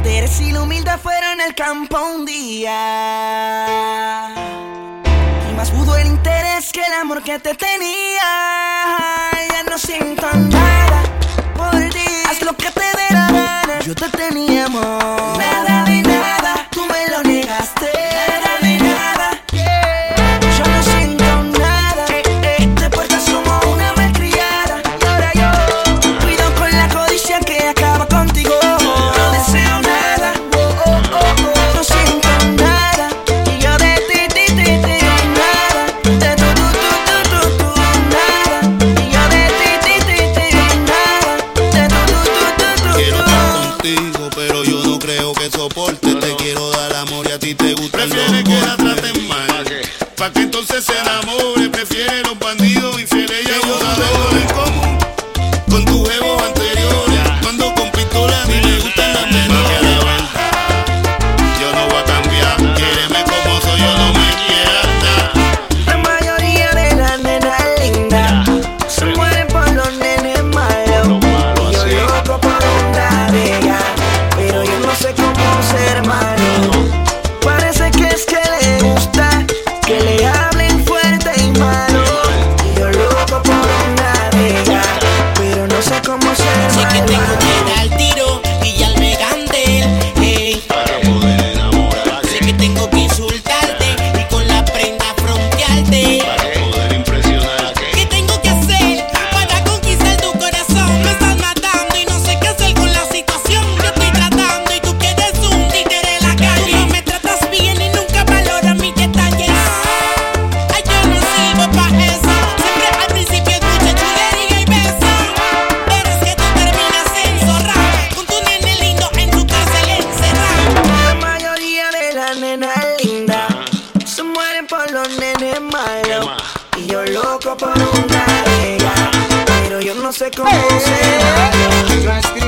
interés y la humildad fueron el campo un día. Y más pudo el interés que el amor que te tenía. Ya no siento nada por ti. Haz lo que te dé la gana. Yo te tenía amor. Nada de nada, tú me lo negaste. Nada de nada, yeah. Yo no siento nada. Te portas como una malcriada. Y ahora yo cuido con la codicia que acaba contigo. No deseo nada, no siento nada. Y yo de ti, nada. De tu, nada. Y yo de ti, nada. De tu, Quiero estar contigo, pero yo no creo que soporte. Te quiero dar amor y a ti te gusta el Prefiere que la traten mal, pa' que entonces se enamore. Prefiere los bandidos infieles y abusadores en común con tus jevos anteriores. Cuando con pistola a mí me gustan las menores. Yo no voy a cambiar, quiéreme como soy, yo no me quieras dar. la mayoría de las nenas lindas se mueren por los nenes malos. Y yo loco por una de ellas, pero yo no sé cómo ser malo. Parece que es que le gusta que le hablen fuerte y malo. Y yo loco por una de ellas, pero no sé cómo ser Sé que tengo malo. que dar tiro y al Megander, hey. Para poder enamorarte, Sé que tengo que insultarte y con la prenda frontearte. para poder impresionarte. ¿Qué tengo que hacer para conquistar tu corazón? Me estás matando y no sé qué hacer con la situación. Yo estoy tratando y tú quieres un títere en la calle. No me tratas bien y nunca valoras mis detalles. Ay, yo no sirvo pa' eso. Siempre al principio es mucha chulería y beso. Pero es que tú terminas enzorrado con tu nene lindo en tu cárcel encerrado. La mayoría de las nenas lindas se mueren por los nenes malos. Y yo loco por una de ellas, pero yo no sé cómo ser malo.